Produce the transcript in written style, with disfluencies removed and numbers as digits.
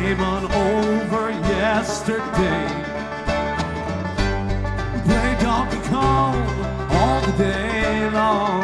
game on over yesterday. Play Donkey Kong all the day long.